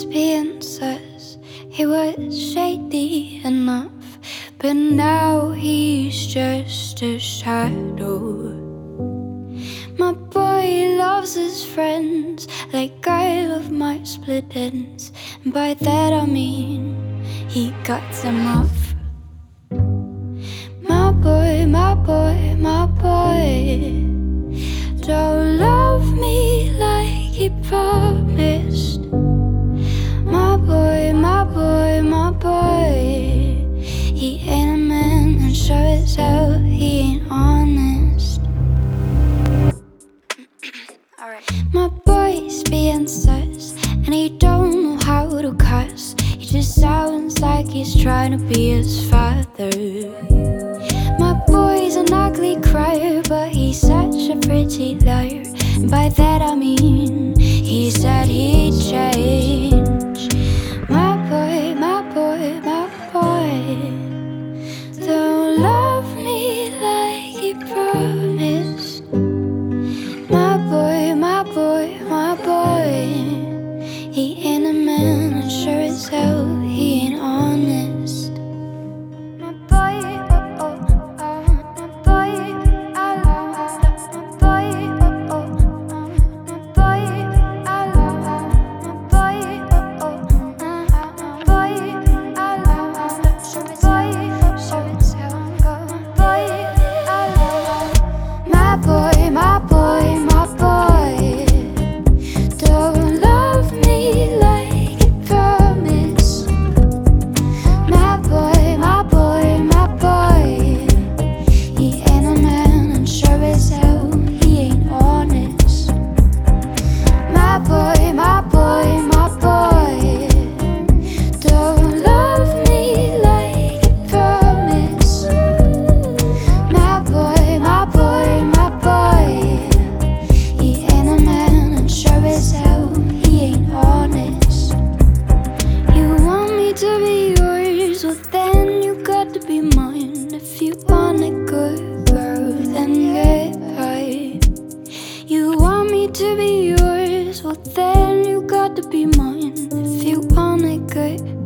being sus. He was shady enough, but now he's just a shadow. My boy loves his friends like I love my split ends, and by that I mean he cuts them off. My boy, my boy, my boy don't love me like he promised. My boy, my boy, my boy, he ain't a man, and sure as hell he ain't honest. My boy's being sus, and he don't know how to cuss. He just sounds like he's trying to be his father. My boy's an ugly crier, but he's such a pretty liar, and by that I mean he said he'd change. My boy, my boy, my boy don't love me like he promised. My boy, my boy, my boy, he ain't a man, and sure as hell he ain't honest. My boy, oh oh, my boy, I love my boy, oh oh, my boy, I love my boy, oh oh, my boy, I love my boy, sure as hell go. My boy, I love my boy, my boy, my boy don't love me like he promised. My boy, my boy, my boy, he ain't a man, and sure as hell he ain't honest. My boy, my boy, my boy don't love me like he promised. My boy, my boy, my boy, he ain't a man, and sure as hell he ain't honest. You want me to be yours, well then you got to be mine. If you want a good girl, then get right. You want me to be yours, well then you got to be mine. If you want a good